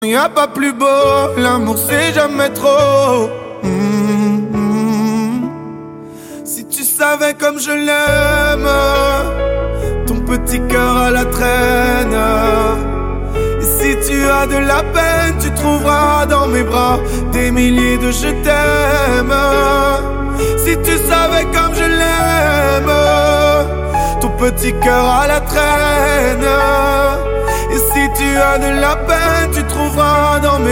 Y a pas plus beau, l'amour c'est jamais trop. Si tu savais comme je l'aime, ton petit cœur à la traîne. Et si tu as de la peine, tu trouveras dans mes bras des milliers de je t'aime. Si tu savais comme je l'aime, ton petit cœur à la traîne. Et si tu as de la peine, tu trouveras dans mes